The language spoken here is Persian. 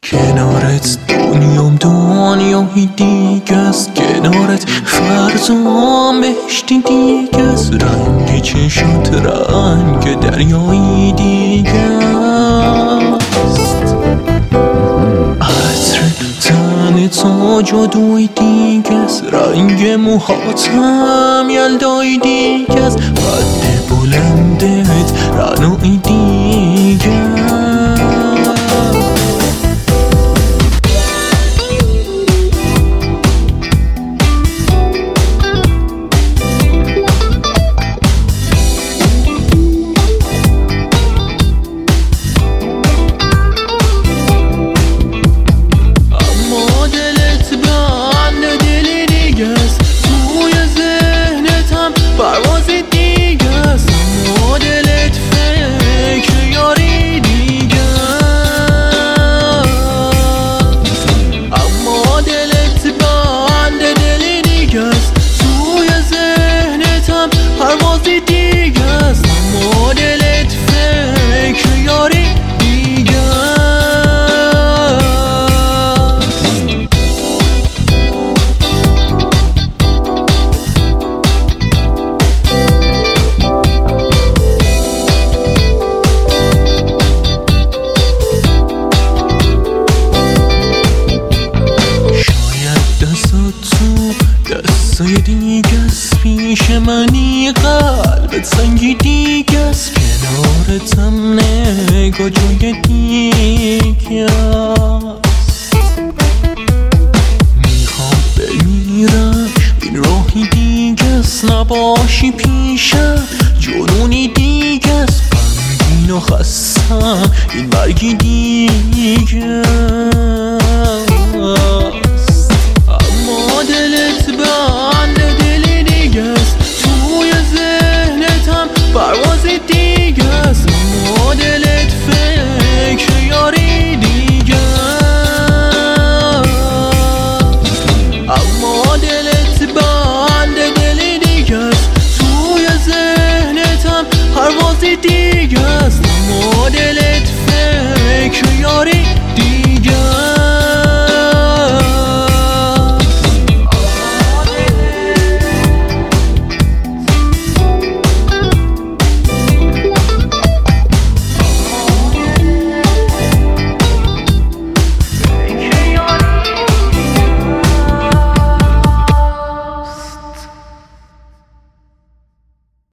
کنارت دنیای دیگه است، کنارت فرزام بهشتی دیگه است، رنگ چشات رنگ دریایی دیگه است، عطر تن تو جادوی دیگه است، رنگ موهاتم یلدای دیگه است، قد بلندت رعنایی دیگه است. دستای دیگه است پیش منی، قلبت سنگی دیگه است، کنارتم نگاه جای دیگه است، میخوام بمیرم این راهی دیگه است، نباشی پیشم جنونی دیگه است، غمگین و خستم این مرگی دیگه است، اما دلت بند دلی دیگه است، توی ذهنتم پرواز دیگه است، اما دلت فکر یاری دیگه است، اما دلت بند دلی دیگه است، توی ذهنتم پرواز دیگه است، اما دلت فکر یاری